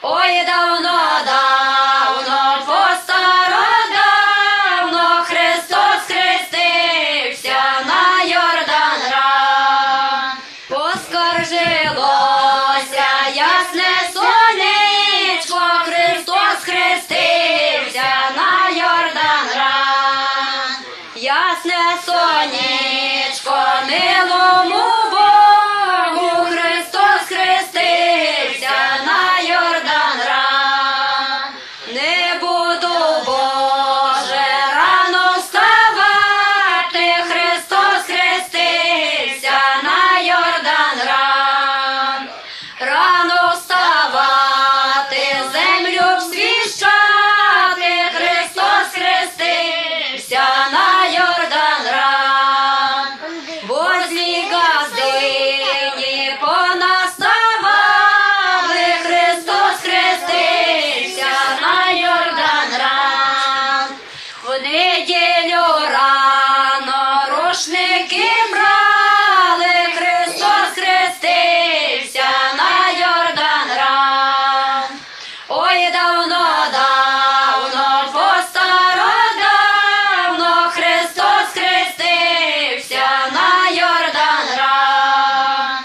Ой, давно, по-стародавно Христос хрестився на Йордан ран. Поскаржилося ясне сонечко, Христос хрестився на Йордан ран. Ясне сонечко, милому Богу, Христос хрестився на Йордан ран. Не буду, Боже, рано вставати, Христос хрестився на Йордан ран. Рано вставати, землю всвіщати, Христос хрестився на Йордан ран. Возлі газдині понаставали, Христос хрестився на Йордан ран. В неділю рано рушники брали, Христос хрестився на Йордан ран. Ой, давно, по-стародавно Христос хрестився на Йордан ран.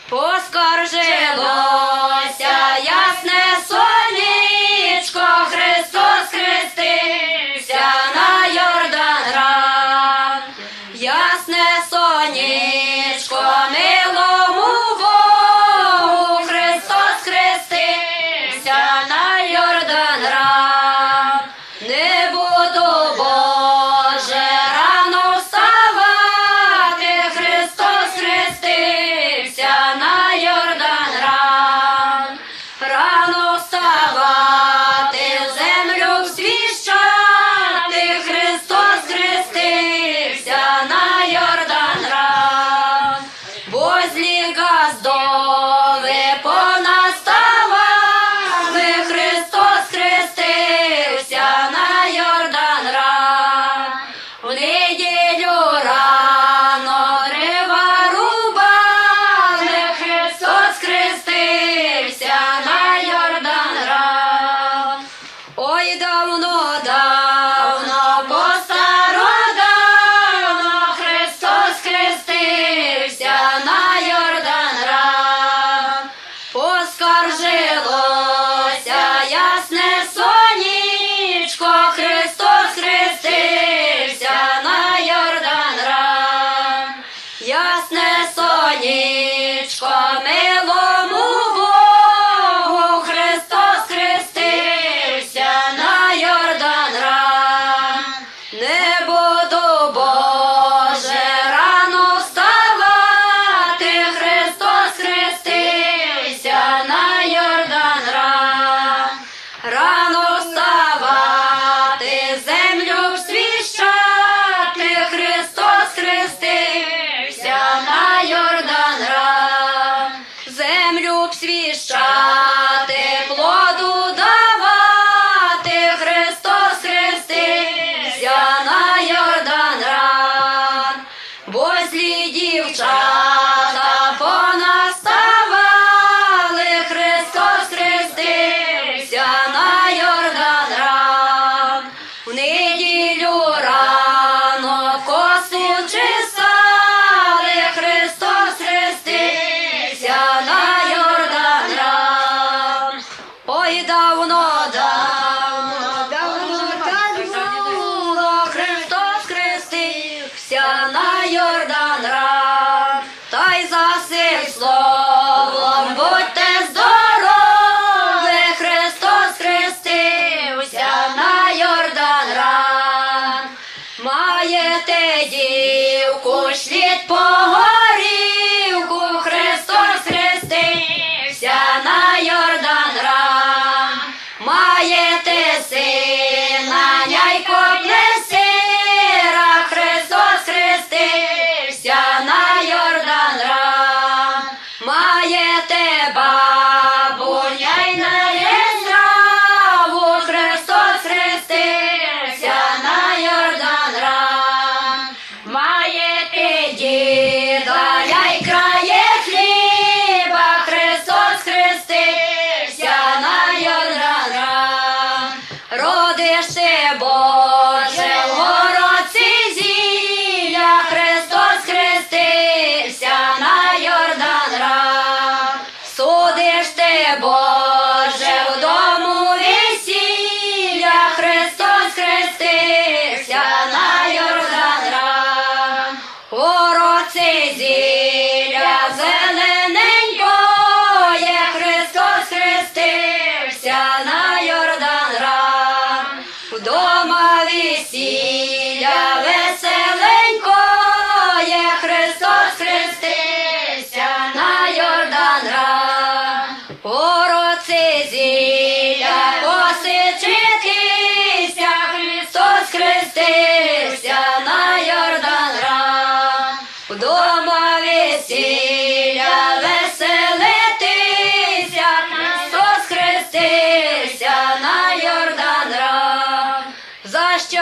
Поскаржилося ясне сонечко, Христос хрестився на Йордан ран. Ясне сонечко, милому Богу, Христос хрестився на Йордан ран. Не буду, Боже, рано вставати, Христос хрестився на Йордан ран. Рано вставати, землю всвіщати, Христос хрестився на Йордан ран. Возлі газдови понаставали, Христос хрестився на Йордан ран. В неділю рано рива рубали, Христос хрестився на Йордан ран. Ой, давно, по-стародавно Христос хрестився на Йордан ран. Поскаржилося ясне сонечко, Христос хрестився на Йордан ран. Ясне сонечко, милому Богу, Христос хрестився на Йордан ран. Не буду, Боже, рано вставати, Христос хрестився на Йордан ран. Рано вставати, землю всвіщати, Христос хрестився на Йордан ран. Землю всвіщати, плоду давати, Христос хрестився на Йордан ран. Возлі дівчата понаставали, Христос хрестився на Йордан ран. В неділю рано коси чесали, Христос хрестився на Йордан ран. Ой, давно, Христос хрестився на Йордан ран. Та й за сим словом будьте здорові, Христос хрестився на Йордан ран. Маєте дівку, шліть по горівку, Христос хрестився на Йордан ран. Маєте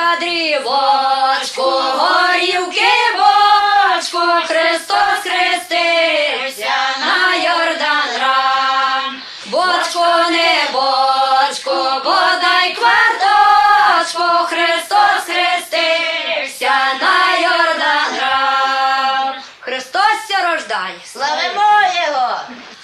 щедрі бочку, горівки бочку, Христос хрестився на Йордан ран. Бочку, не бочку, бодай кварточку, Христос хрестився на Йордан ран. Христос ся рождає, Славимо Його!